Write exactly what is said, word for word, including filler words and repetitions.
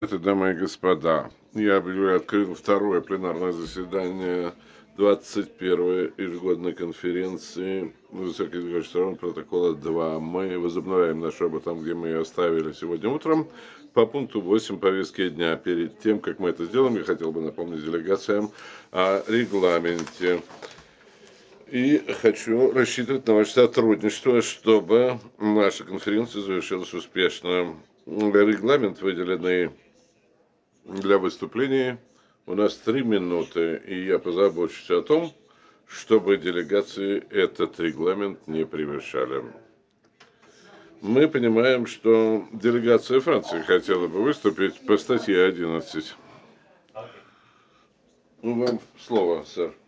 Это, дамы и господа, я объявляю открытым второе пленарное заседание двадцать первой ежегодной конференции высоких договорных сторон протокола два. Мы возобновляем нашу работу там, где мы ее оставили сегодня утром, по пункту восемь повестки дня. Перед тем, как мы это сделаем, я хотел бы напомнить делегациям о регламенте. И хочу рассчитывать на ваше сотрудничество, чтобы наша конференция завершилась успешно. Регламент, выделенный для выступлений, у нас три минуты, и я позабочусь о том, чтобы делегации этот регламент не превышали. Мы понимаем, что делегация Франции хотела бы выступить по статье одиннадцать. Ну, вам слово, сэр.